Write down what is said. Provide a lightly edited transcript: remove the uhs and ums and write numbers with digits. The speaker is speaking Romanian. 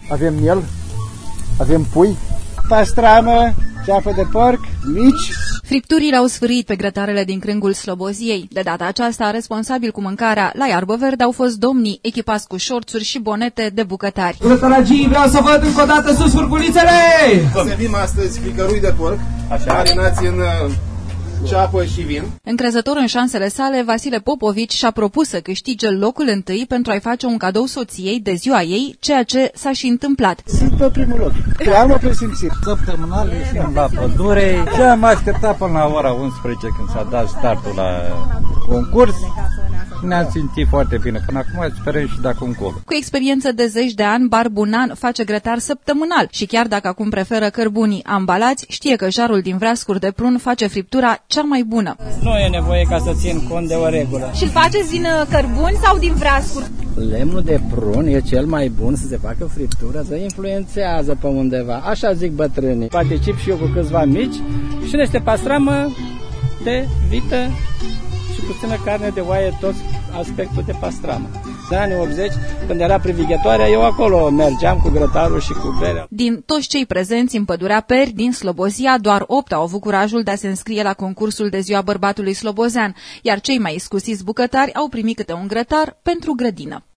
Avem miel, avem pui, pastramă, ceapă de porc, mici. Fripturile au sfârșit pe grătarele din Crângul Sloboziei. De data aceasta, responsabil cu mâncarea la iarbă verde au fost domnii echipați cu șorțuri și bonete de bucătari. Grătaragii, vreau să văd încă o dată sus furculițele! Servim astăzi fricărui de porc, marinați în ceapă și vin. Încrezător în șansele sale, Vasile Popovici și-a propus să câștige locul întâi pentru a-i face un cadou soției de ziua ei, ceea ce s-a și întâmplat. Sunt pe primul loc. Am o presimțire. Săptămânal ieșim la pădure și am așteptat până la ora 11 când s-a dat startul la concurs. Ne-am simțit foarte bine. Până acum sperăm și de acum încolo. Cu experiență de zeci de ani, Barbunan face grătar săptămânal și chiar dacă acum preferă cărbunii ambalați, știe că jarul din vreascuri de prun face friptura cea mai bună. Nu e nevoie ca să țin cont de o regulă. Și-l faceți din cărbuni sau din vreascuri? Lemnul de prun e cel mai bun să se facă friptură, să influențează pe undeva. Așa zic bătrânii. Particip și eu cu câțiva mici și este pastramă de vită și puțină carne de oaie, tot aspectul de pastramă. În anii 80, când era privighetoarea, eu acolo mergeam cu grătarul și cu berea. Din toți cei prezenți în pădurea Peri din Slobozia, doar 8 au avut curajul de a se înscrie la concursul de ziua bărbatului slobozean, iar cei mai iscusiți bucătari au primit câte un grătar pentru grădină.